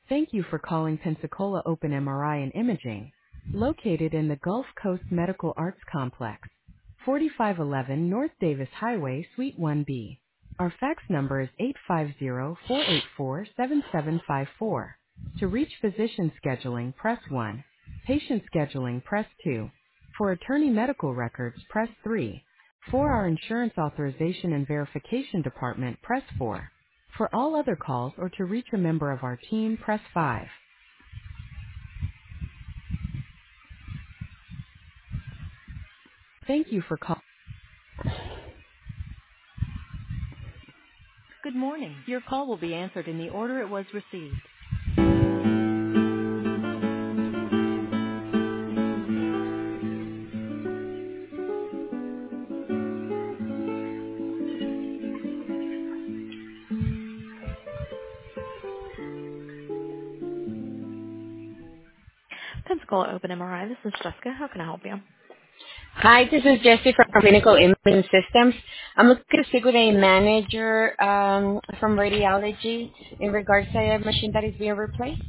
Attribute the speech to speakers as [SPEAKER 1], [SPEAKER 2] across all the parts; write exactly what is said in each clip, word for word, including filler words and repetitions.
[SPEAKER 1] Thank you for calling Pensacola Open M R I and Imaging, located in the Gulf Coast Medical Arts Complex, forty-five eleven North Davis Highway, Suite one B. Our fax number is eight five zero, four eight four, seven seven five four. To reach physician scheduling, press one. Patient scheduling, press two. For attorney medical records, press three. For our insurance authorization and verification department, press four. For all other calls or to reach a member of our team, press five. Thank you for calling. Good morning. Your call will be answered in the order it was received. Pensacola Open M R I. This is Jessica. How can I help you?
[SPEAKER 2] Hi, this is Jessie from Clinical Imaging Systems. I'm looking to speak with a manager um, from radiology in regards to a machine that is being replaced.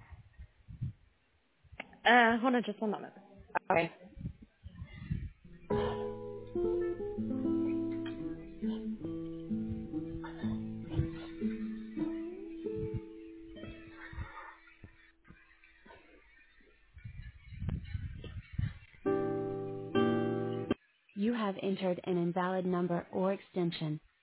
[SPEAKER 1] Uh, hold on just one moment.
[SPEAKER 2] Okay.
[SPEAKER 1] You have entered an invalid number or extension.